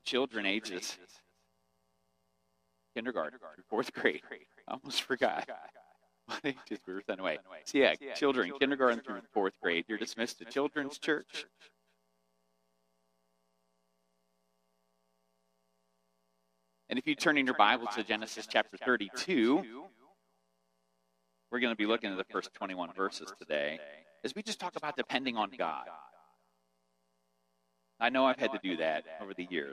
children ages kindergarten through fourth grade. I almost forgot what ages we were sent away. So yeah, children, kindergarten through fourth grade. You're dismissed to Children's Church. And if you turn in your Bible to Genesis chapter 32, we're going to be looking at the first 21 verses today as we just talk about depending on God. I know I've had to do that over the years.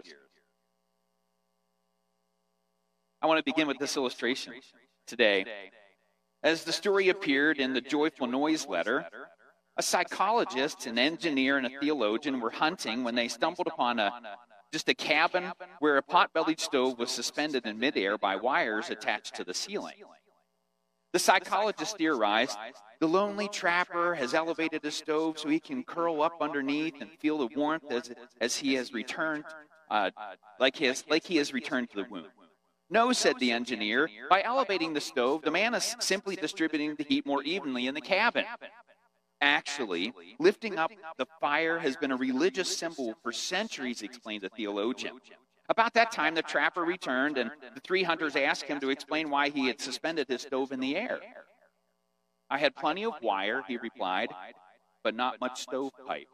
I want to begin with this illustration today. As the story appeared in the Joyful Noise letter, a psychologist, an engineer, and a theologian were hunting when they stumbled upon just a cabin where a pot-bellied stove was suspended in midair by wires attached to the ceiling. The psychologist theorized the lonely trapper has elevated his stove so he can curl up underneath and feel the warmth as he has returned, like he has returned to the womb. No, said the engineer, by elevating the stove, the man is simply distributing the heat more evenly in the cabin. Actually, lifting up the fire has been a religious symbol for centuries, explained the theologian. About that time, the trapper returned, and the three hunters asked him to explain why he had suspended his stove in the air. I had plenty of wire, he replied, but not much stovepipe.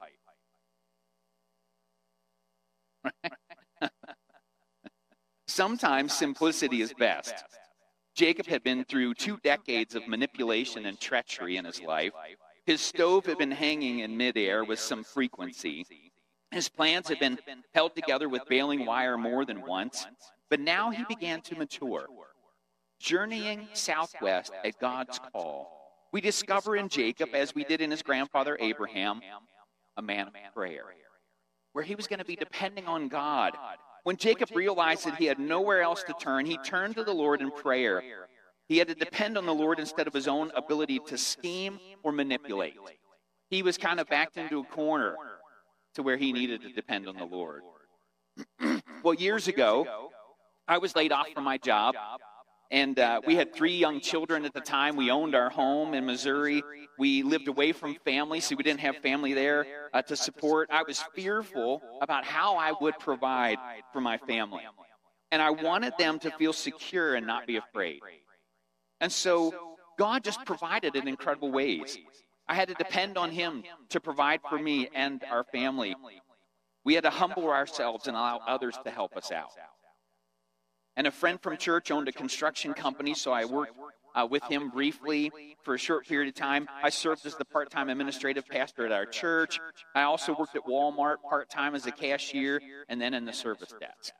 Sometimes simplicity is best. Jacob had been through 2 decades of manipulation and treachery in his life. His stove had been hanging in midair with some frequency. His plans had been held together with baling wire more than once, but now he began to mature. Journeying southwest at God's call, we discover in Jacob, as we did in his grandfather Abraham, a man of prayer, where he was going to be depending on God. When Jacob realized that he had nowhere else to turn, he turned to the Lord in prayer. He had to depend on the Lord instead of his own ability to scheme or manipulate. He was kind of backed into a corner to where he needed to depend on the Lord. Well, years ago, I was laid off from my job, and we had 3 young children at the time. We owned our home in Missouri. We lived away from family, so we didn't have family there to support. I was fearful about how I would provide for my family, and I wanted them to feel secure and not be afraid. And so God just provided in incredible ways. I had to depend on him to provide for me and our family. We had to humble ourselves and allow others to help us out. And a friend from church owned a construction company, so I worked with him briefly for a short period of time. I served as the part-time administrative pastor at our church. I also worked at Walmart part-time as a cashier and then in the service desk.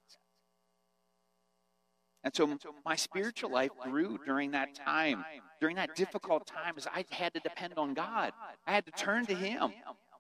And so my spiritual life grew during that time, during that difficult time, as I had to depend on God. I had to turn to him.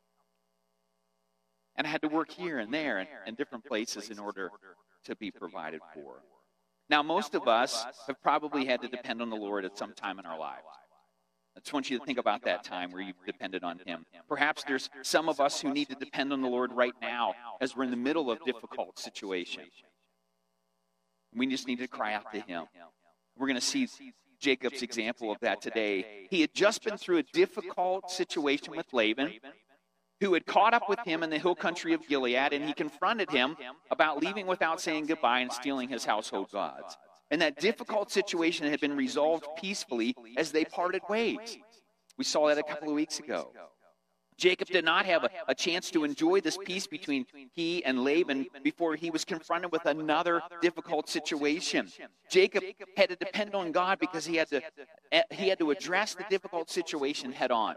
And I had to work here and there and different places in order to be provided for. Now, most of us have probably had to depend on the Lord at some time in our lives. I just want you to think about that time where you've depended on him. Perhaps there's some of us who need to depend on the Lord right now as we're in the middle of difficult situations. We just need to cry out to him. We're going to see Jacob's example of that today. He had just been through a difficult situation with Laban, who had caught up with him in the hill country of Gilead, and he confronted him about leaving without saying goodbye and stealing his household gods. And that difficult situation had been resolved peacefully as they parted ways. We saw that a couple of weeks ago. Jacob did not have a chance to enjoy this peace between he and Laban before he was confronted with another difficult situation. Jacob had to depend on God because he had to address the difficult situation head on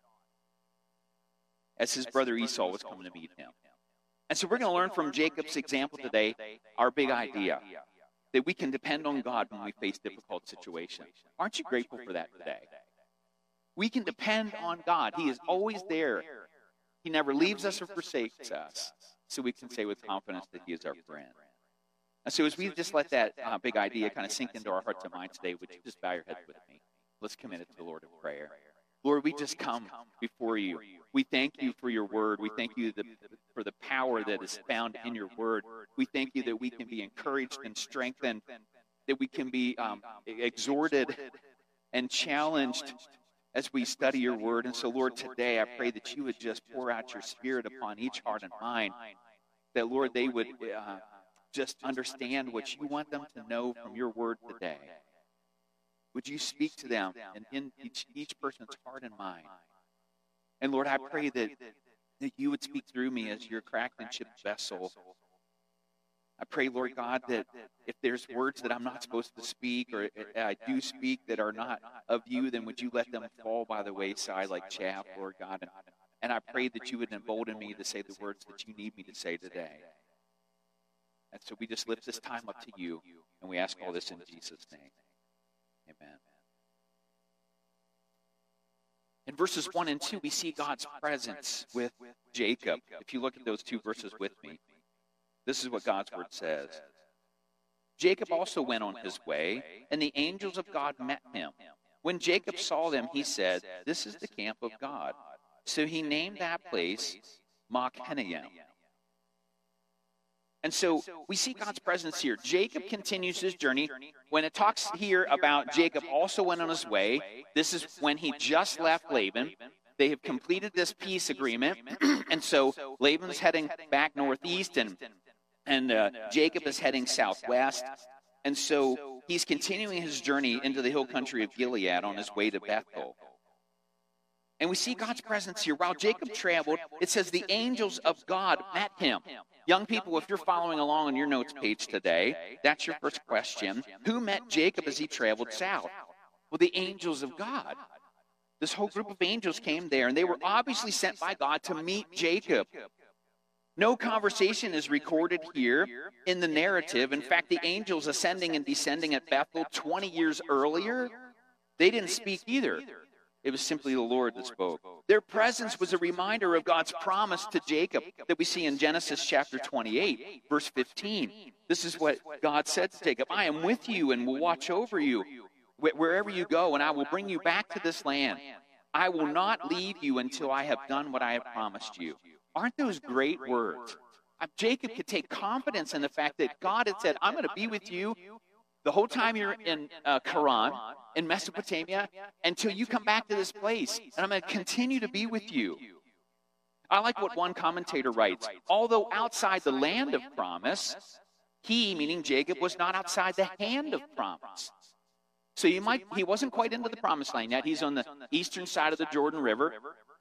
as his brother Esau was coming to meet him. And so we're going to learn from Jacob's example today our big idea, that we can depend on God when we face difficult situations. Aren't you grateful for that today? We can depend on God. He is always there. He never leaves us or forsakes us. So we can say with confidence that he is our friend. And so as we just let that big idea kind of sink into our hearts and minds today, would you just bow your heads with me? Let's commit it to the Lord in prayer. Lord, we just come before you. We thank you for your word. We thank you for the power that is found in your word. We thank you that we can be encouraged and strengthened, that we can be exhorted and challenged as we study your word. And so, Lord, today I pray that you would just pour out your spirit upon each heart and mind, that, Lord, they would just understand what you want them to know from your word today. Would you speak to them and in each person's heart and mind? And Lord, I pray that you would speak through me as your cracked and chipped vessel. I pray, Lord God, that if there's words that I'm not supposed to speak or I do speak that are not of you, then would you let them fall by the wayside like chaff, Lord God? And I pray that you would embolden me to say the words that you need me to say today. And so we just lift this time up to you, and we ask all this in Jesus' name. Amen. In verses 1 and 2, we see God's presence with Jacob. If you look at those two verses with me, this is what God's word says. Jacob also went on his way, and the angels of God met him. When Jacob saw them, he said, "This is the camp of God." So he named that place Machpenaim. And so we see God's presence here. Jacob continues his journey. When it talks here about Jacob also went on his way, this is when he just left Laban. They have completed this peace agreement. And so Laban's heading back northeast, and Jacob is heading southwest. And so he's continuing his journey into the hill country of Gilead on his way to Bethel. And we see God's presence here. While Jacob traveled, it says the angels of God met him. Young people, if you're following along on your notes page today, that's your first question. Who met Jacob as he traveled south? Well, the angels of God. This whole group of angels came there, and they were obviously sent by God to meet Jacob. No conversation is recorded here in the narrative. In fact, the angels ascending and descending at Bethel 20 years earlier, they didn't speak either. It was simply the Lord that spoke. Their presence was a reminder of God's promise to Jacob that we see in Genesis chapter 28, verse 15. This is what God said to Jacob, "I am with you and will watch over you wherever you go, and I will bring you back to this land. I will not leave you until I have done what I have promised you." Aren't those great words? Jacob could take confidence in the fact that God had said, "I'm going to be with you the whole time you're in Haran, in Mesopotamia, until you come back to this place. And I'm going to continue to be with you." I like what one commentator writes. Although outside the land of promise, he, meaning Jacob, was not outside the hand of promise. So he wasn't quite into the promised land yet. He's on the eastern side of the Jordan River.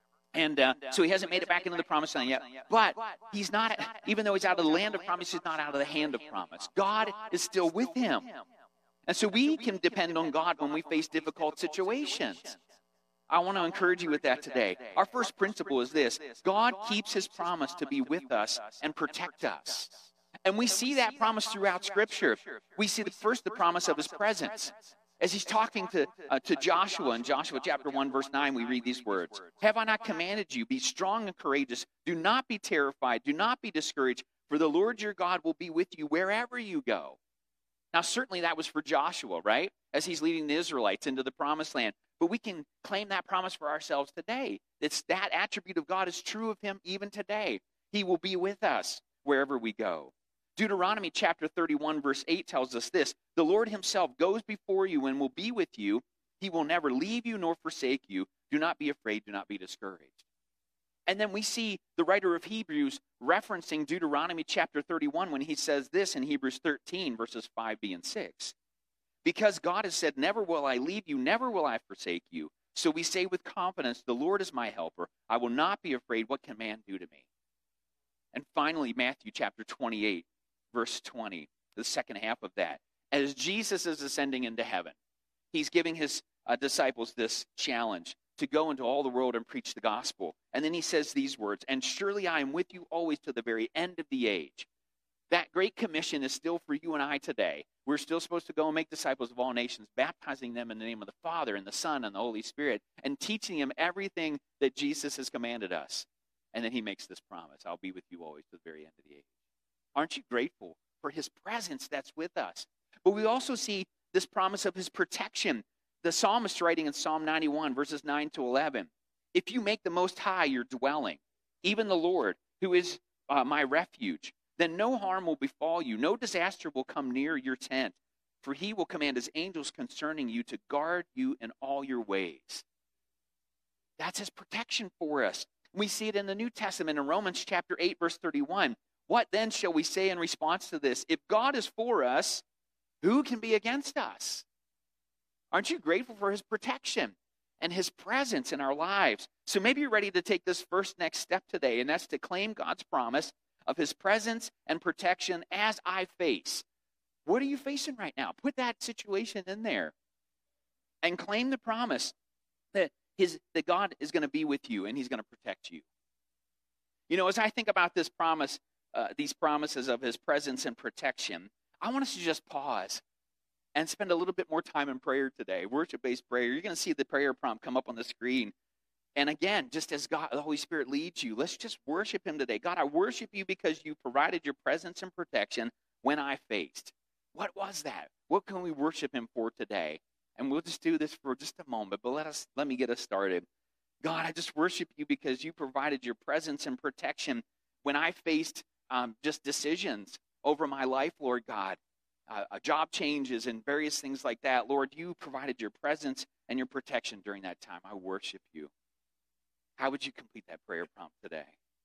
And so he hasn't made it back into the promised land yet. But he's not, even though he's out of the land of promise, he's not out of the hand of promise. God is still with him. And so we can depend on God when we face difficult situations. I want to encourage you with that today. Our first principle is this: God keeps his promise to be with us and protect us. And we see that promise throughout Scripture. We see the promise of his presence. As he's talking to Joshua in Joshua chapter 1, verse 9, we read these words: "Have I not commanded you? Be strong and courageous. Do not be terrified. Do not be discouraged, for the Lord your God will be with you wherever you go." Now, certainly that was for Joshua, right? As he's leading the Israelites into the promised land. But we can claim that promise for ourselves today. That attribute of God is true of him even today. He will be with us wherever we go. Deuteronomy chapter 31, verse 8 tells us this: "The Lord himself goes before you and will be with you. He will never leave you nor forsake you. Do not be afraid. Do not be discouraged." And then we see the writer of Hebrews referencing Deuteronomy chapter 31 when he says this in Hebrews 13, verses 5b and 6. "Because God has said, 'Never will I leave you, never will I forsake you.' So we say with confidence, 'The Lord is my helper. I will not be afraid. What can man do to me?'" And finally, Matthew chapter 28, verse 20, the second half of that. As Jesus is ascending into heaven, he's giving his disciples this challenge to go into all the world and preach the gospel. And then he says these words: "And surely I am with you always to the very end of the age." That great commission is still for you and I today. We're still supposed to go and make disciples of all nations, baptizing them in the name of the Father and the Son and the Holy Spirit, and teaching them everything that Jesus has commanded us. And then he makes this promise: "I'll be with you always to the very end of the age." Aren't you grateful for his presence that's with us? But we also see this promise of his protection. The psalmist writing in Psalm 91, verses 9 to 11, "If you make the Most High your dwelling, even the Lord, who is my refuge, then no harm will befall you, no disaster will come near your tent, for he will command his angels concerning you to guard you in all your ways." That's his protection for us. We see it in the New Testament in Romans chapter 8, verse 31. What then shall we say in response to this? If God is for us, who can be against us? Aren't you grateful for his protection and his presence in our lives? So maybe you're ready to take this first next step today, and that's to claim God's promise of his presence and protection as I face. What are you facing right now? Put that situation in there and claim the promise that God is going to be with you and he's going to protect you. You know, as I think about this promise, these promises of his presence and protection, I want us to just pause and spend a little bit more time in prayer today, worship-based prayer. You're going to see the prayer prompt come up on the screen. And again, just as God, the Holy Spirit leads you, let's just worship him today. God, I worship you because you provided your presence and protection when I faced. What was that? What can we worship him for today? And we'll just do this for just a moment, but let me get us started. God, I just worship you because you provided your presence and protection when I faced just decisions over my life, Lord God, job changes and various things like that. Lord, you provided your presence and your protection during that time. I worship you. How would you complete that prayer prompt today?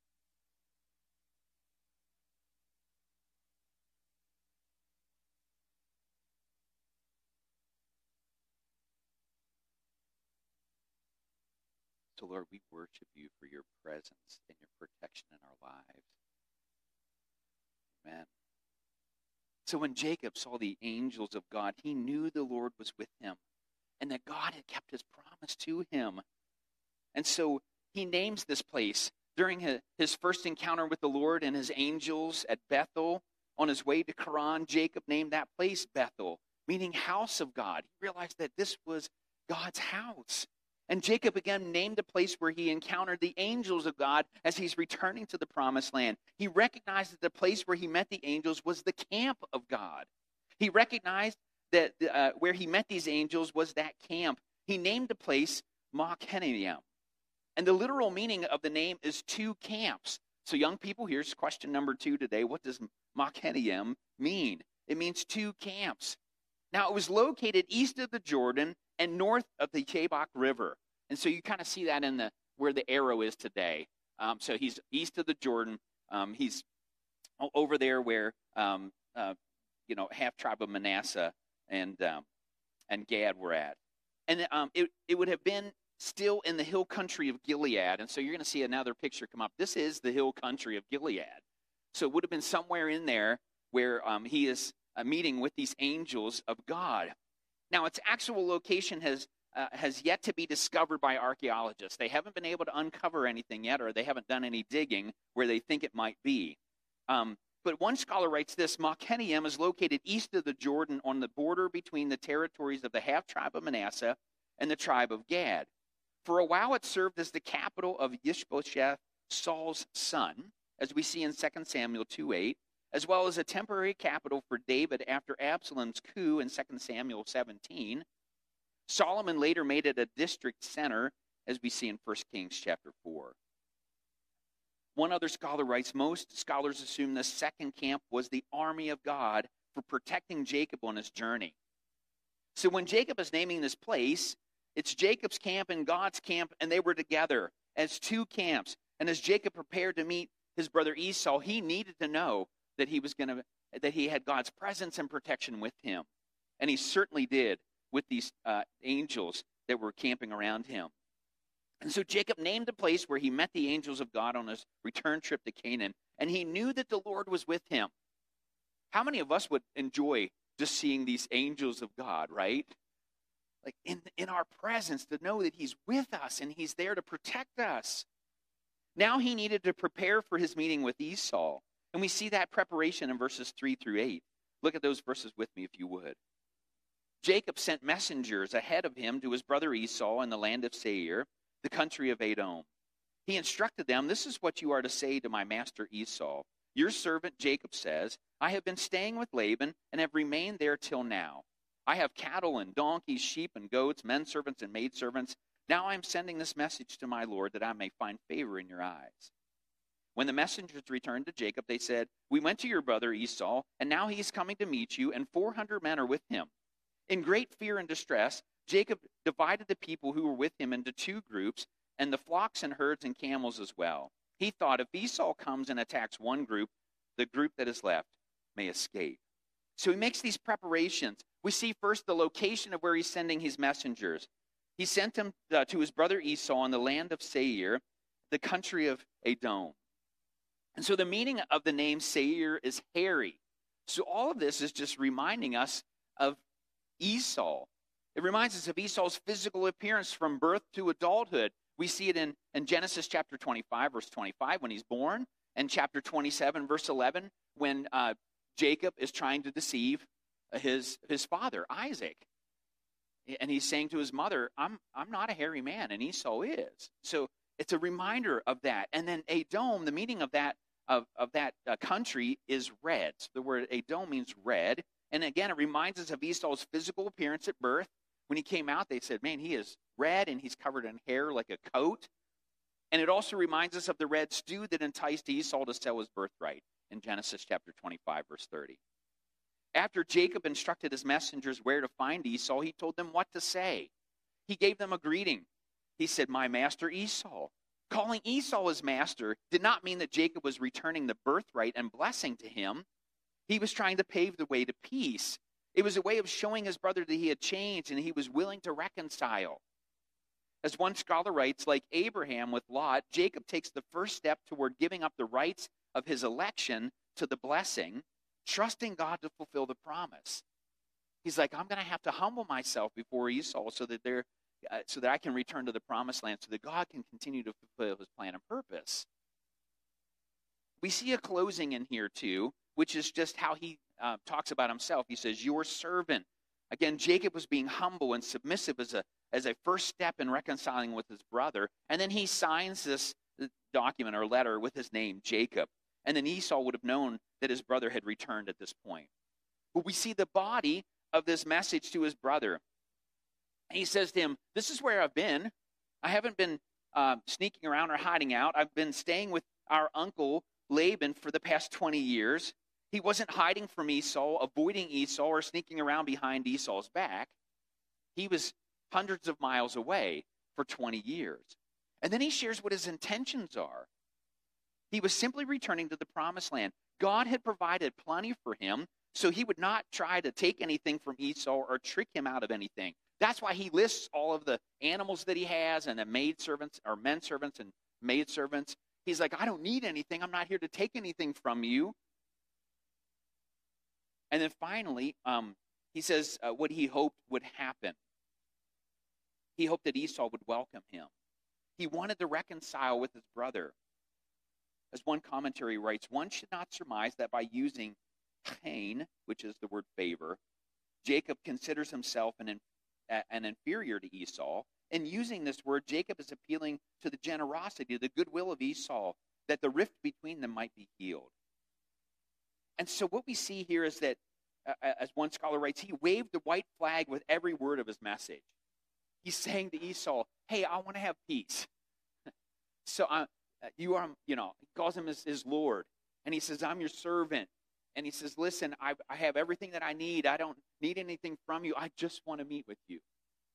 So, Lord, we worship you for your presence and your protection in our lives. Amen. So when Jacob saw the angels of God, he knew the Lord was with him and that God had kept his promise to him. And so he names this place during his first encounter with the Lord and his angels at Bethel. On his way to Haran, Jacob named that place Bethel, meaning house of God. He realized that this was God's house. And Jacob again named the place where he encountered the angels of God as he's returning to the promised land. He recognized that the place where he met the angels was the camp of God. He recognized that where he met these angels was that camp. He named the place Mahanaim. And the literal meaning of the name is two camps. So young people, here's question number 2 today. What does Mahanaim mean? It means two camps. Now, it was located east of the Jordan and north of the Jabbok River. And so you kind of see that in where the arrow is today. So he's east of the Jordan. He's over there where, half tribe of Manasseh and Gad were at. And it would have been still in the hill country of Gilead. And so you're going to see another picture come up. This is the hill country of Gilead. So it would have been somewhere in there where he is meeting with these angels of God. Now, its actual location has yet to be discovered by archaeologists. They haven't been able to uncover anything yet, or they haven't done any digging where they think it might be. But one scholar writes this: Mahanaim is located east of the Jordan on the border between the territories of the half-tribe of Manasseh and the tribe of Gad. For a while, it served as the capital of Ishbosheth, Saul's son, as we see in 2 Samuel 2:8, as well as a temporary capital for David after Absalom's coup in 2 Samuel 17. Solomon later made it a district center, as we see in 1 Kings chapter 4. One other scholar writes, most scholars assume the second camp was the army of God for protecting Jacob on his journey. So when Jacob is naming this place, it's Jacob's camp and God's camp, and they were together as two camps. And as Jacob prepared to meet his brother Esau, he needed to know that he had God's presence and protection with him. And he certainly did with these angels that were camping around him. And so Jacob named the place where he met the angels of God on his return trip to Canaan, and he knew that the Lord was with him. How many of us would enjoy just seeing these angels of God, right? Like in our presence, to know that he's with us and he's there to protect us. Now he needed to prepare for his meeting with Esau. And we see that preparation in verses 3-8. Look at those verses with me if you would. Jacob sent messengers ahead of him to his brother Esau in the land of Seir, the country of Edom. He instructed them, "This is what you are to say to my master Esau. Your servant Jacob says, I have been staying with Laban and have remained there till now. I have cattle and donkeys, sheep and goats, men servants and maidservants. Now I am sending this message to my Lord that I may find favor in your eyes." When the messengers returned to Jacob, they said, "We went to your brother Esau, and now he is coming to meet you, and 400 men are with him." In great fear and distress, Jacob divided the people who were with him into two groups, and the flocks and herds and camels as well. He thought, if Esau comes and attacks one group, the group that is left may escape. So he makes these preparations. We see first the location of where he's sending his messengers. He sent them to his brother Esau in the land of Seir, the country of Edom. And so the meaning of the name Seir is hairy. So all of this is just reminding us of Esau. It reminds us of Esau's physical appearance from birth to adulthood. We see it in Genesis chapter 25, verse 25, when he's born, and chapter 27, verse 11, when Jacob is trying to deceive his father, Isaac. And he's saying to his mother, I'm not a hairy man, and Esau is. So it's a reminder of that. And then Edom, the meaning of that country is red. So the word Edom means red. And again, it reminds us of Esau's physical appearance at birth. When he came out, they said, man, he is red and he's covered in hair like a coat. And it also reminds us of the red stew that enticed Esau to sell his birthright in Genesis chapter 25, verse 30. After Jacob instructed his messengers where to find Esau, he told them what to say. He gave them a greeting. He said, my master Esau. Calling Esau his master did not mean that Jacob was returning the birthright and blessing to him. He was trying to pave the way to peace. It was a way of showing his brother that he had changed and he was willing to reconcile. As one scholar writes, like Abraham with Lot, Jacob takes the first step toward giving up the rights of his election to the blessing, trusting God to fulfill the promise. He's like, I'm going to have to humble myself before Esau so that I can return to the promised land, so that God can continue to fulfill his plan and purpose. We see a closing in here too, which is just how he talks about himself. He says, your servant. Again, Jacob was being humble and submissive as a first step in reconciling with his brother. And then he signs this document or letter with his name, Jacob. And then Esau would have known that his brother had returned at this point. But we see the body of this message to his brother. He says to him, this is where I've been. I haven't been sneaking around or hiding out. I've been staying with our uncle Laban for the past 20 years. He wasn't hiding from Esau, avoiding Esau, or sneaking around behind Esau's back. He was hundreds of miles away for 20 years. And then he shares what his intentions are. He was simply returning to the promised land. God had provided plenty for him, so he would not try to take anything from Esau or trick him out of anything. That's why he lists all of the animals that he has and the maidservants or men servants and maidservants. He's like, I don't need anything. I'm not here to take anything from you. And then finally, he says what he hoped would happen. He hoped that Esau would welcome him. He wanted to reconcile with his brother. As one commentary writes, one should not surmise that by using chen, which is the word favor, Jacob considers himself an inferior to Esau. In using this word, Jacob is appealing to the generosity, the goodwill of Esau, that the rift between them might be healed. And so what we see here is that, as one scholar writes, he waved the white flag with every word of his message. He's saying to Esau, hey, I want to have peace. So you are, he calls him his Lord. And he says, I'm your servant. And he says, listen, I have everything that I need. I don't need anything from you. I just want to meet with you.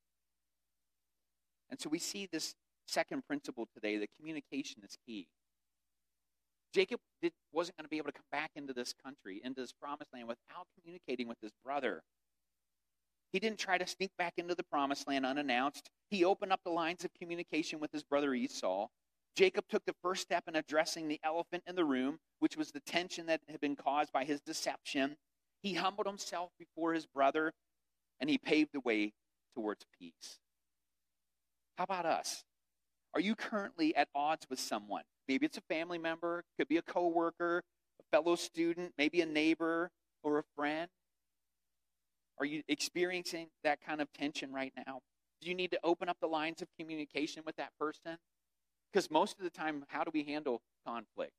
And so we see this second principle today, that communication is key. Jacob wasn't going to be able to come back into this country, into this promised land, without communicating with his brother. He didn't try to sneak back into the promised land unannounced. He opened up the lines of communication with his brother Esau. Jacob took the first step in addressing the elephant in the room, which was the tension that had been caused by his deception. He humbled himself before his brother, and he paved the way towards peace. How about us? Are you currently at odds with someone? Maybe it's a family member, could be a coworker, a fellow student, maybe a neighbor or a friend. Are you experiencing that kind of tension right now? Do you need to open up the lines of communication with that person? Because most of the time, how do we handle conflict?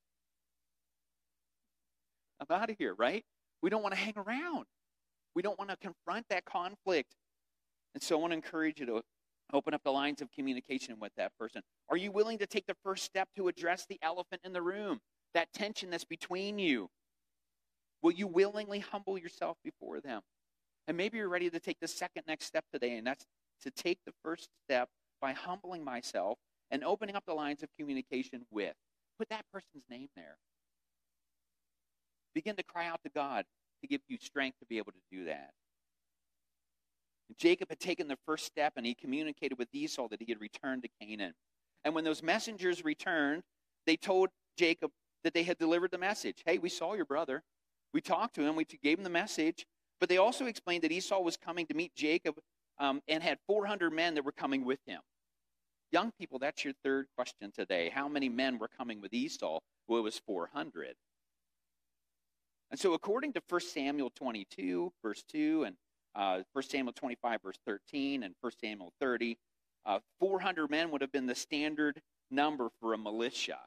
I'm out of here, right? We don't want to hang around. We don't want to confront that conflict. And so I want to encourage you to open up the lines of communication with that person. Are you willing to take the first step to address the elephant in the room, that tension that's between you? Will you willingly humble yourself before them? And maybe you're ready to take the second next step today, and that's to take the first step by humbling myself and opening up the lines of communication with. Put that person's name there. Begin to cry out to God to give you strength to be able to do that. Jacob had taken the first step, and he communicated with Esau that he had returned to Canaan. And when those messengers returned, they told Jacob that they had delivered the message. Hey, we saw your brother. We talked to him. We gave him the message. But they also explained that Esau was coming to meet Jacob and had 400 men that were coming with him. Young people, that's your third question today. How many men were coming with Esau? Well, it was 400. And so according to 1 Samuel 22, verse 2, and 1 Samuel 25, verse 13, and 1 Samuel 30, 400 men would have been the standard number for a militia.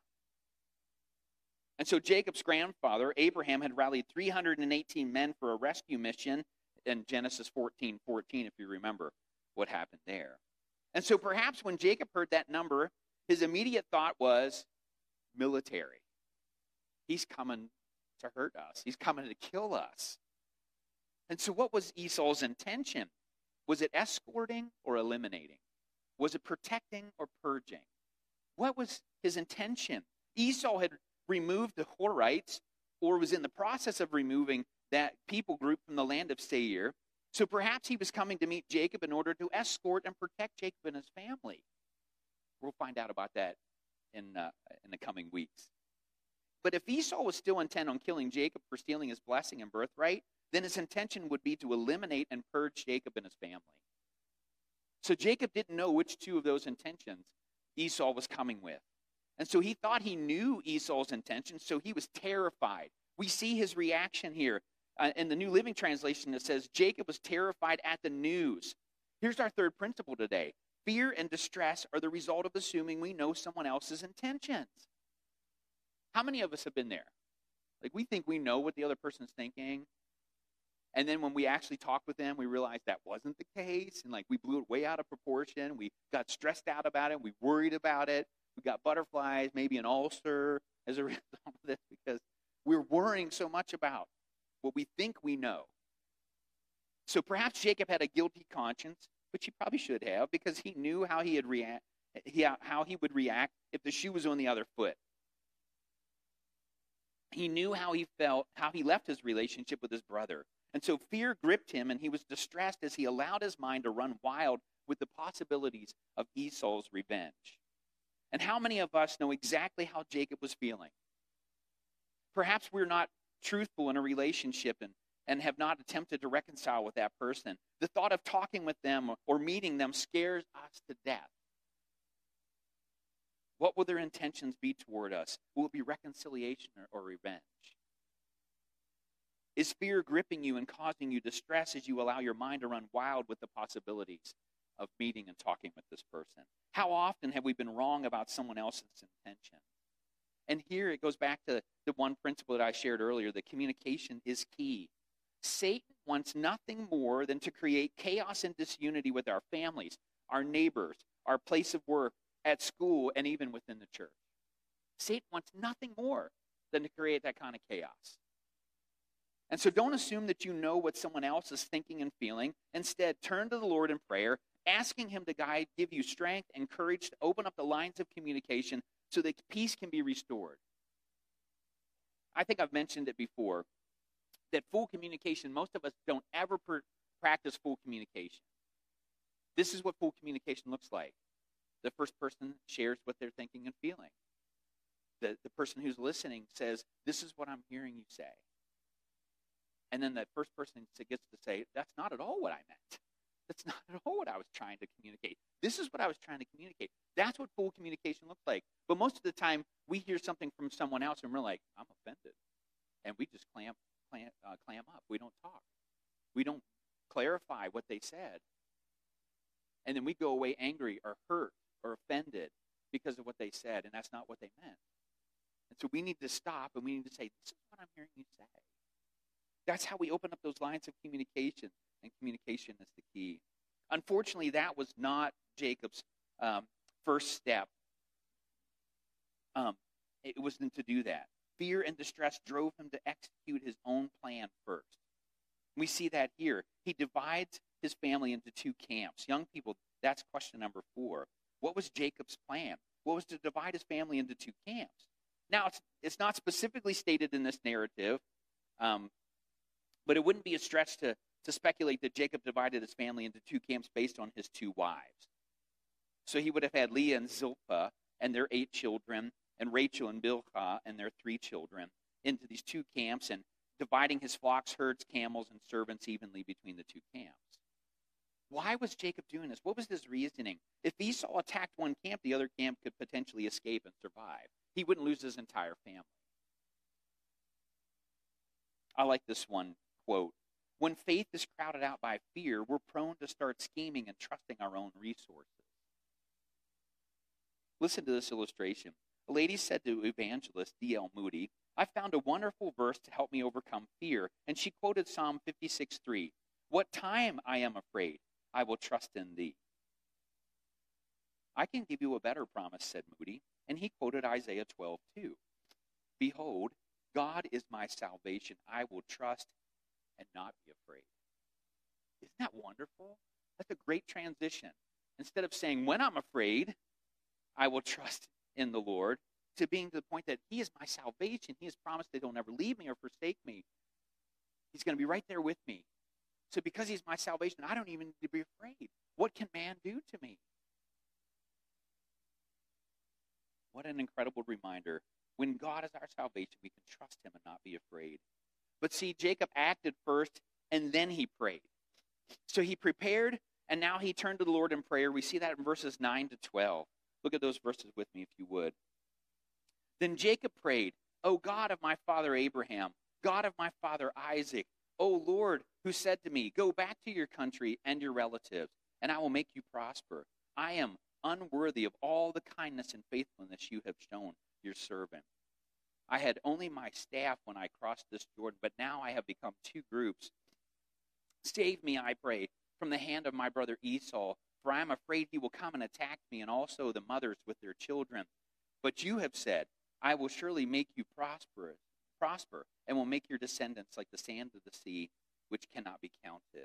And so Jacob's grandfather, Abraham, had rallied 318 men for a rescue mission in Genesis 14:14, if you remember what happened there. And so perhaps when Jacob heard that number, his immediate thought was military. He's coming to hurt us. He's coming to kill us. And so what was Esau's intention? Was it escorting or eliminating? Was it protecting or purging? What was his intention? Esau had removed the Horites, or was in the process of removing that people group from the land of Seir. So perhaps he was coming to meet Jacob in order to escort and protect Jacob and his family. We'll find out about that in the coming weeks. But if Esau was still intent on killing Jacob for stealing his blessing and birthright, then his intention would be to eliminate and purge Jacob and his family. So Jacob didn't know which two of those intentions Esau was coming with. And so he thought he knew Esau's intentions, so he was terrified. We see his reaction here. In the New Living Translation, it says, Jacob was terrified at the news. Here's our third principle today. Fear and distress are the result of assuming we know someone else's intentions. How many of us have been there? Like, we think we know what the other person's thinking, and then when we actually talk with them, we realize that wasn't the case, and like we blew it way out of proportion. We got stressed out about it. We worried about it. We got butterflies, maybe an ulcer as a result of this, because we're worrying so much about what we think we know. So perhaps Jacob had a guilty conscience, which he probably should have, because he knew how he would react if the shoe was on the other foot. He knew how he felt, how he left his relationship with his brother. And so fear gripped him, and he was distressed as he allowed his mind to run wild with the possibilities of Esau's revenge. And how many of us know exactly how Jacob was feeling? Perhaps we're not truthful in a relationship and have not attempted to reconcile with that person. The thought of talking with them or meeting them scares us to death. What will their intentions be toward us? Will it be reconciliation or revenge? Is fear gripping you and causing you distress as you allow your mind to run wild with the possibilities of meeting and talking with this person? How often have we been wrong about someone else's intention? And here it goes back to the one principle that I shared earlier, that communication is key. Satan wants nothing more than to create chaos and disunity with our families, our neighbors, our place of work, at school, and even within the church. Satan wants nothing more than to create that kind of chaos. And so don't assume that you know what someone else is thinking and feeling. Instead, turn to the Lord in prayer, asking him to guide, give you strength and courage to open up the lines of communication so that peace can be restored. I think I've mentioned it before, that full communication, most of us don't ever practice full communication. This is what full communication looks like. The first person shares what they're thinking and feeling. The person who's listening says, this is what I'm hearing you say. And then that first person gets to say, that's not at all what I meant. That's not at all what I was trying to communicate. This is what I was trying to communicate. That's what full communication looks like. But most of the time, we hear something from someone else and we're like, I'm offended. And we just clam up. We don't talk. We don't clarify what they said. And then we go away angry or hurt or offended because of what they said, and that's not what they meant. And so we need to stop and we need to say, this is what I'm hearing you say. That's how we open up those lines of communication, and communication is the key. Unfortunately, that was not Jacob's first step. It wasn't to do that. Fear and distress drove him to execute his own plan first. We see that here. He divides his family into two camps. Young people, that's question number 4. What was Jacob's plan? What was to divide his family into two camps? Now, it's not specifically stated in this narrative, But it wouldn't be a stretch to speculate that Jacob divided his family into two camps based on his two wives. So he would have had Leah and Zilpah and their 8 children, and Rachel and Bilhah and their 3 children into these two camps, and dividing his flocks, herds, camels, and servants evenly between the two camps. Why was Jacob doing this? What was his reasoning? If Esau attacked one camp, the other camp could potentially escape and survive. He wouldn't lose his entire family. I like this one quote. When faith is crowded out by fear, we're prone to start scheming and trusting our own resources. Listen to this illustration. A lady said to evangelist D.L. Moody, I found a wonderful verse to help me overcome fear. And she quoted Psalm 56:3. What time I am afraid, I will trust in thee. I can give you a better promise, said Moody. And he quoted Isaiah 12:2. Behold, God is my salvation. I will trust and not be afraid. Isn't that wonderful? That's a great transition. Instead of saying, when I'm afraid, I will trust in the Lord, to being to the point that he is my salvation. He has promised that he'll never leave me or forsake me. He's going to be right there with me. So because he's my salvation, I don't even need to be afraid. What can man do to me? What an incredible reminder. When God is our salvation, we can trust him and not be afraid. But see, Jacob acted first, and then he prayed. So he prepared, and now he turned to the Lord in prayer. We see that in verses 9 to 12. Look at those verses with me, if you would. Then Jacob prayed, O God of my father Abraham, God of my father Isaac, O Lord, who said to me, go back to your country and your relatives, and I will make you prosper. I am unworthy of all the kindness and faithfulness you have shown your servant. I had only my staff when I crossed this Jordan, but now I have become 2 groups. Save me, I pray, from the hand of my brother Esau, for I am afraid he will come and attack me, and also the mothers with their children. But you have said, I will surely make you prosper, and will make your descendants like the sand of the sea, which cannot be counted.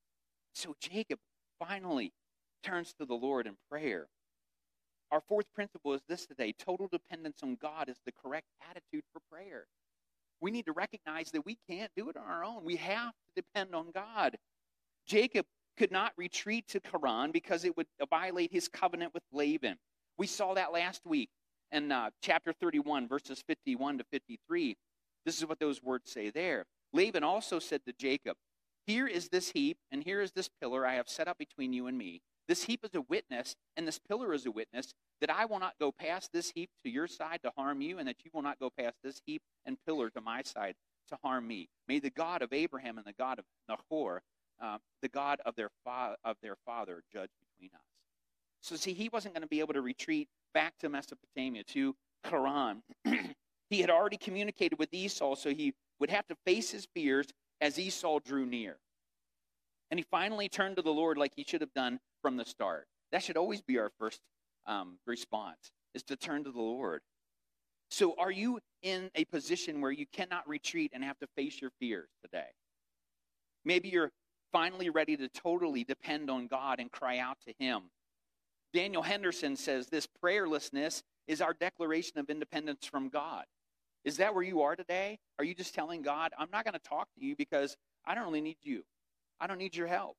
So Jacob finally turns to the Lord in prayer. Our 4th principle is this today. Total dependence on God is the correct attitude for prayer. We need to recognize that we can't do it on our own. We have to depend on God. Jacob could not retreat to Haran because it would violate his covenant with Laban. We saw that last week in chapter 31, verses 51 to 53. This is what those words say there. Laban also said to Jacob, here is this heap, and here is this pillar I have set up between you and me. This heap is a witness, and this pillar is a witness, that I will not go past this heap to your side to harm you, and that you will not go past this heap and pillar to my side to harm me. May the God of Abraham and the God of Nahor, the God of their father, judge between us. So see, he wasn't going to be able to retreat back to Mesopotamia, to Haran. He had already communicated with Esau, so he would have to face his fears as Esau drew near. And he finally turned to the Lord like he should have done from the start. That should always be our first response, is to turn to the Lord. So are you in a position where you cannot retreat and have to face your fears today? Maybe you're finally ready to totally depend on God and cry out to him. Daniel Henderson says this prayerlessness is our declaration of independence from God. Is that where you are today? Are you just telling God, I'm not going to talk to you because I don't really need you. I don't need your help.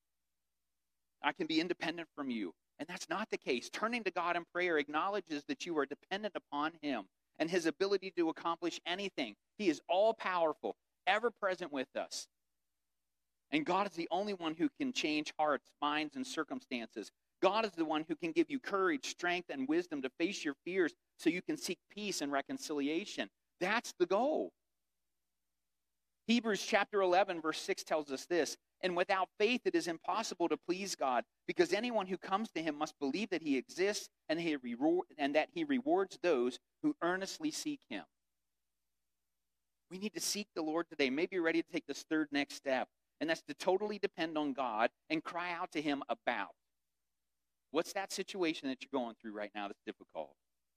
I can be independent from you. And that's not the case. Turning to God in prayer acknowledges that you are dependent upon him and his ability to accomplish anything. He is all-powerful, ever present with us. And God is the only one who can change hearts, minds, and circumstances. God is the one who can give you courage, strength, and wisdom to face your fears so you can seek peace and reconciliation. That's the goal. Hebrews chapter 11, verse 6 tells us this, and without faith it is impossible to please God, because anyone who comes to him must believe that he exists and that he rewards those who earnestly seek him. We need to seek the Lord today. Maybe you're ready to take this third next step, and that's to totally depend on God and cry out to him about. What's that situation that you're going through right now that's difficult?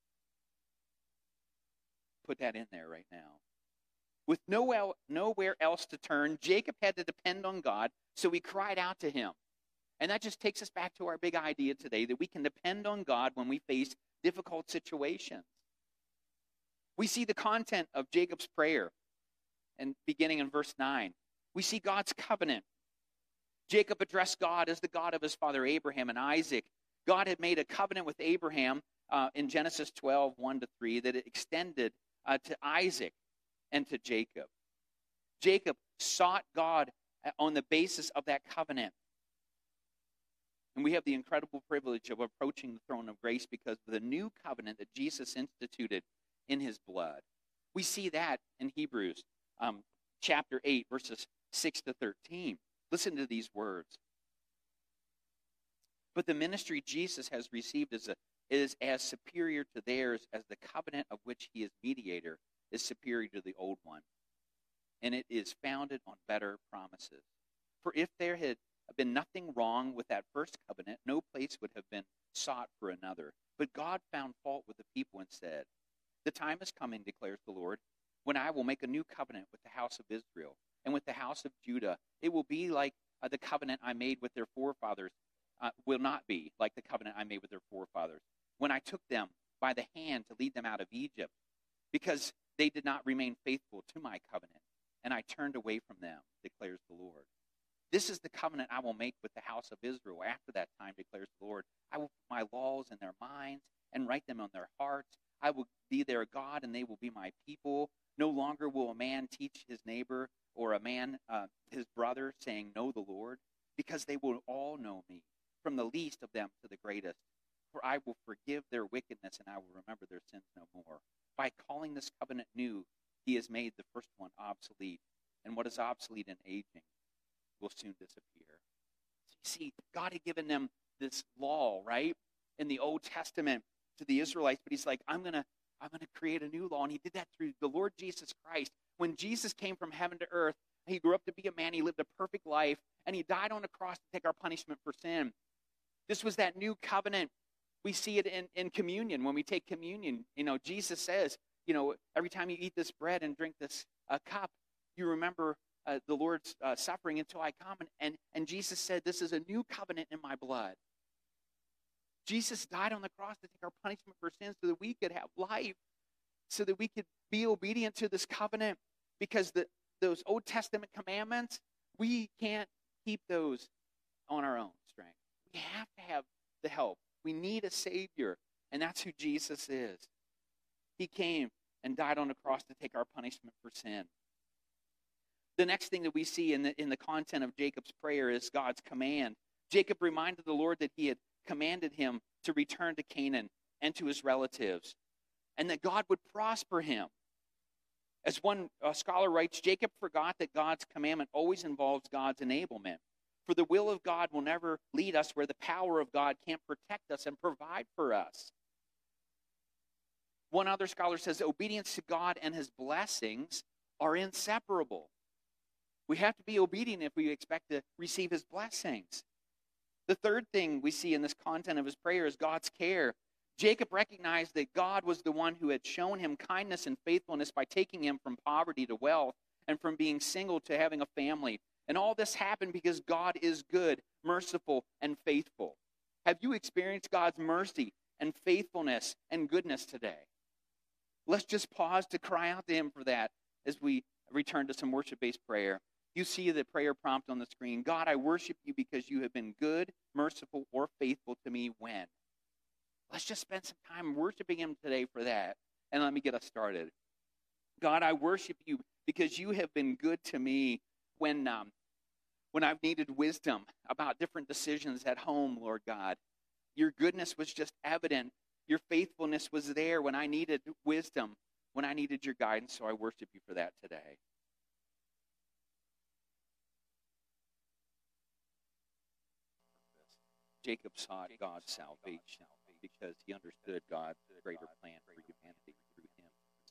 Put that in there right now. With nowhere else to turn, Jacob had to depend on God, so he cried out to him. And that just takes us back to our big idea today, that we can depend on God when we face difficult situations. We see the content of Jacob's prayer. and beginning in verse 9, we see God's covenant. Jacob addressed God as the God of his father Abraham and Isaac. God had made a covenant with Abraham in Genesis 12, 1-3, that it extended to Isaac and to Jacob. Jacob sought God on the basis of that covenant. And we have the incredible privilege of approaching the throne of grace because of the new covenant that Jesus instituted in his blood. We see that in Hebrews chapter 8, verses 6-13. Listen to these words. But the ministry Jesus has received is as superior to theirs as the covenant of which he is mediator is superior to the old one. And it is founded on better promises. For if there had been nothing wrong with that first covenant, no place would have been sought for another. But God found fault with the people and said, the time is coming, declares the Lord, when I will make a new covenant with the house of Israel and with the house of Judah. It will be like the covenant I made with their forefathers, will not be like the covenant I made with their forefathers, when I took them by the hand to lead them out of Egypt, because they did not remain faithful to my covenant, and I turned away from them, declares the Lord. This is the covenant I will make with the house of Israel after that time, declares the Lord. I will put my laws in their minds and write them on their hearts. I will be their God, and they will be my people. No longer will a man teach his neighbor or a man his brother, saying, know the Lord, because they will all know me, from the least of them to the greatest. For I will forgive their wickedness, and I will remember their sins no more. By calling this covenant new, he has made the first one obsolete, and what is obsolete and aging will soon disappear. So you see, God had given them this law, right, in the Old Testament to the Israelites, but he's like, I'm gonna create a new law, and he did that through the Lord Jesus Christ. When Jesus came from heaven to earth, he grew up to be a man, he lived a perfect life, and he died on the cross to take our punishment for sin. This was that new covenant. We see it in communion. When we take communion, Jesus says, every time you eat this bread and drink this cup, you remember the Lord's suffering until I come. And Jesus said, this is a new covenant in my blood. Jesus died on the cross to take our punishment for sins so that we could have life, so that we could be obedient to this covenant, because those Old Testament commandments, we can't keep those on our own strength. We have to have the help. We need a Savior, and that's who Jesus is. He came and died on the cross to take our punishment for sin. The next thing that we see in the content of Jacob's prayer is God's command. Jacob reminded the Lord that he had commanded him to return to Canaan and to his relatives, and that God would prosper him. As one scholar writes, Jacob forgot that God's commandment always involves God's enablement. For the will of God will never lead us where the power of God can't protect us and provide for us. One other scholar says obedience to God and his blessings are inseparable. We have to be obedient if we expect to receive his blessings. The third thing we see in this content of his prayer is God's care. Jacob recognized that God was the one who had shown him kindness and faithfulness by taking him from poverty to wealth and from being single to having a family. And all this happened because God is good, merciful, and faithful. Have you experienced God's mercy and faithfulness and goodness today? Let's just pause to cry out to him for that as we return to some worship-based prayer. You see the prayer prompt on the screen. God, I worship you because you have been good, merciful, or faithful to me when? Let's just spend some time worshiping him today for that. And let me get us started. God, I worship you because you have been good to me when I've needed wisdom about different decisions at home, Lord God. Your goodness was just evident. Your faithfulness was there when I needed wisdom, when I needed your guidance, so I worship you for that today. Jacob sought God's salvation because he understood God's greater plan for humanity through him.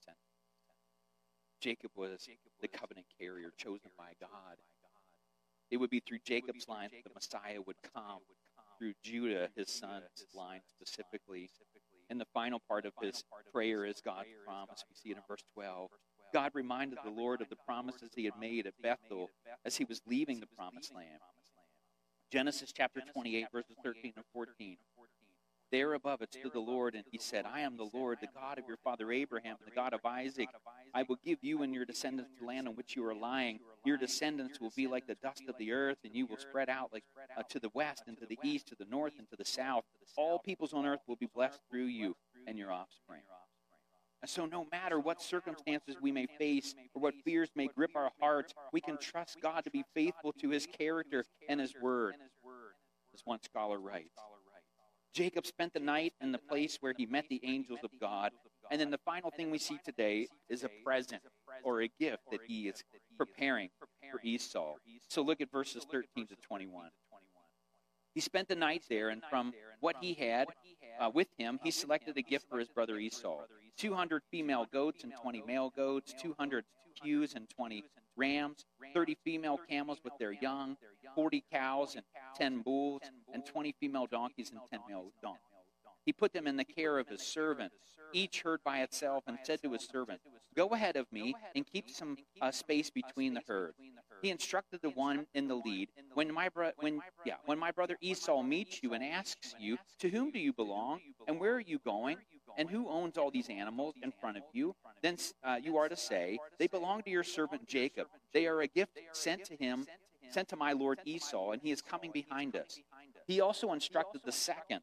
Jacob was the covenant carrier chosen by God. It would be through Jacob's line that the Messiah would come, through Judah, his son's line specifically. And the final part of his prayer is God's promise. We see it in verse 12. God reminded the Lord of the promises he had made at Bethel as he was leaving the promised land. Genesis chapter 28, verses 13 and 14. There above it stood the Lord, and he said, I am the Lord, the God of your father Abraham, and the God of Isaac. I will give you and your descendants the land on which you are lying. Your descendants will be like the dust of the earth, and you will spread out like to the west and to the east, to the north and to the south. All peoples on earth will be blessed through you and your offspring. And so no matter what circumstances we may face or what fears may grip our hearts, we can trust God to be faithful to his character and his word. As one scholar writes, Jacob spent the night in the place where he met the angels of God. And then the final thing we see today is a present or a gift that he is preparing for Esau. So look at verses 13 to 21. He spent the night there, and from what he had with him, he selected a gift for his brother Esau. 200 female goats and 20 male goats, 200 ewes and 20 rams, 30 female camels with their young, 40 cows and 10 bulls, and 20 female donkeys and 10 male donkeys. He put them in the care of his servant, each herd by itself, and said to his servant, Go ahead of me and keep some space between the herds. He instructed the one in the lead, when my brother Esau meets you and asks you, To whom do you belong, and where are you going, and who owns all these animals in front of you? Then you are to say, They belong to your servant Jacob. They are a gift sent to my lord Esau, and he is coming behind us. He also instructed the second,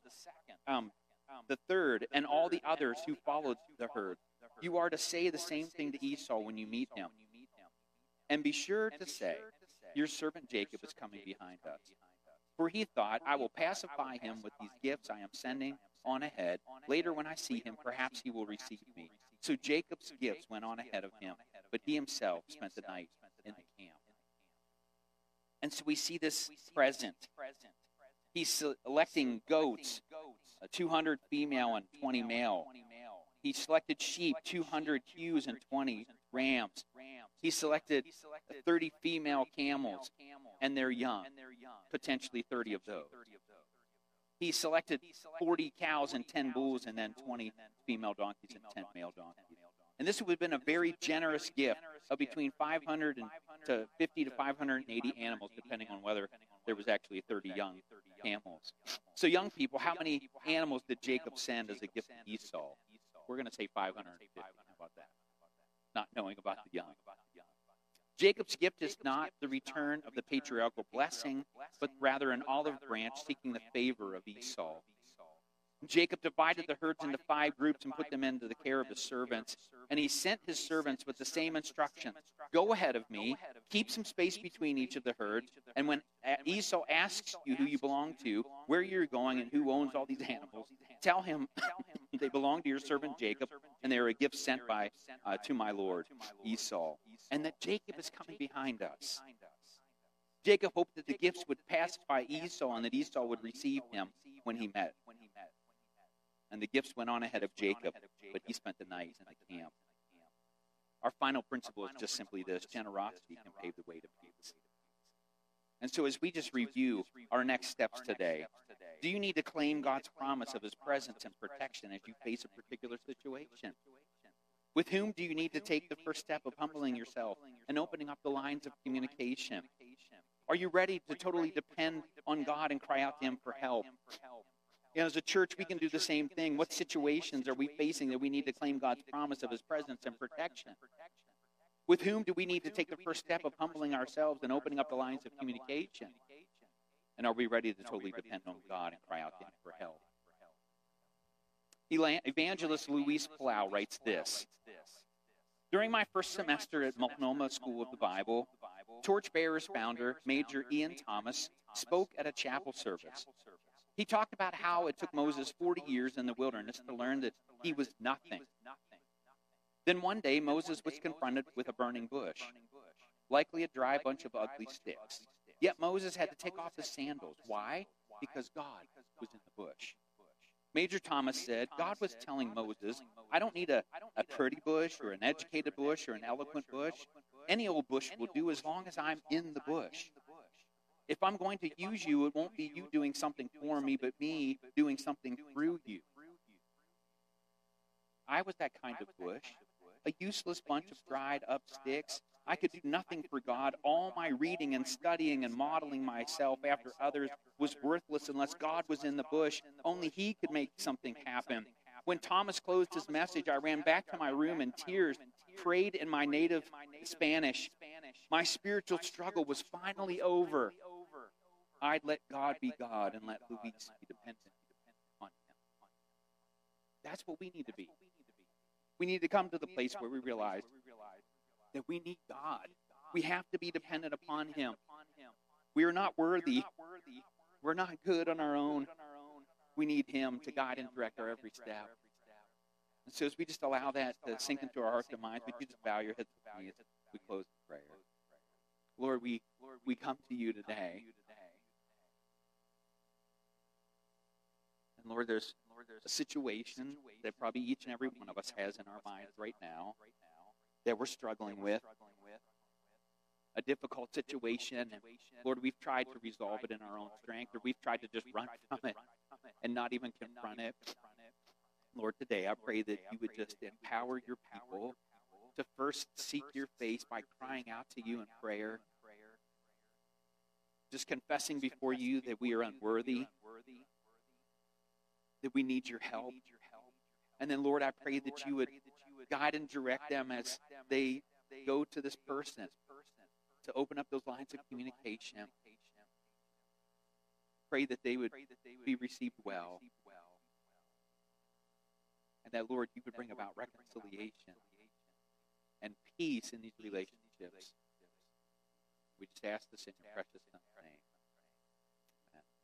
the third, and all the others who followed the herd. You are to say the same thing to Esau when you meet him. And be sure to say, Your servant Jacob is coming behind us. For he thought, I will pacify him with these gifts I am sending on ahead. Later when I see him, perhaps he will receive me. So Jacob's gifts went on ahead of him, but he himself spent the night in the camp. And so we see this present. He's selecting goats, 200 female and 20 male. He selected sheep, 200 ewes and 20 rams. He selected 30 female camels and their young, potentially 30 of those. He selected 40 cows and 10 bulls, and then 20 female donkeys and 10 male donkeys. And this would have been a very generous gift of between 500 to 50 to 580 animals, depending on whether there was actually 30 young camels. So young people, how many animals did Jacob send as a gift to Esau? We're going to say 550. How about that? Not knowing about the young. Jacob's gift is not the return of the patriarchal blessing, but rather an olive branch seeking the favor of Esau. Jacob divided the herds into 5 groups and put them into the care of his servants. And he sent his servants with the same instruction. Go ahead of me, keep some space between each of the herds, and when Esau asks you who you belong to, where you're going, and who owns all these animals, tell him they belong to your servant Jacob, and they are a gift sent to my lord Esau, and that Jacob is coming behind us. Jacob hoped that the gifts would pacify Esau and that Esau would receive him when he met. And the gifts went on ahead of Jacob, but he spent the night in the camp. Our final principle is just simply this: generosity can pave the way to peace. And so as we just review our next steps today, do you need to claim God's promise of his presence and protection as you face a particular situation? With whom do you need to take the first step of humbling yourself and opening up the lines of communication? Are you ready to totally depend on God and cry out to him for help? As a church, we can do the same thing. What situations are we facing that we need to claim God's promise of his presence and protection? With whom do we need to take the first step of humbling ourselves and opening up the lines of communication? And are we ready to totally depend on God and cry out to him for help? Evangelist Luis Palau writes this: During my first semester at Multnomah School of the Bible, Torchbearers founder Major Ian Thomas spoke at a chapel service. He talked about how it took Moses 40 years in the wilderness to learn that he was nothing. Then one day, Moses was confronted with a burning bush, likely a dry bunch of ugly sticks. Yet Moses had to take off his sandals. Why? Because God was in the bush. Major Thomas said, God was telling Moses, I don't need a pretty bush or an educated bush or an eloquent bush. Any old bush will do as long as I'm in the bush. If I'm going to use you, it won't be you doing something for me, but me doing something through you. I was that kind of bush, a useless bunch of dried up sticks I could do nothing for God. All my reading and studying and modeling myself after others was worthless unless God was in the bush. Only He could make something happen. When Thomas closed his message, I ran back to my room in tears, prayed in my native Spanish. My spiritual struggle was finally over. I'd let God be God and let Luis be dependent on Him. That's what we need to be. We need to come to the place where we realize that we need God. We have to be dependent upon Him. We are not worthy. We're not good on our own. We need Him to guide and direct our every step. And so as we just allow that to sink into our hearts and minds, would you just bow your heads with me as we close in prayer? Lord, we come to you today. And Lord, there's a situation that probably each and every one of us has in our minds right now that we're struggling with. A difficult situation, and Lord, we've tried to resolve it in our own strength, or we've tried to just run from it and not even confront it. Lord, today I pray that you would just empower your people to first seek your face by crying out to you in prayer, just confessing before you that we are unworthy, that we need your help. And then, Lord, I pray that you would guide and direct them as they go to this person, to open up those lines of communication. Pray that they would be received well. And that, Lord, you would bring about reconciliation and peace in these relationships. We just ask this in your precious Son.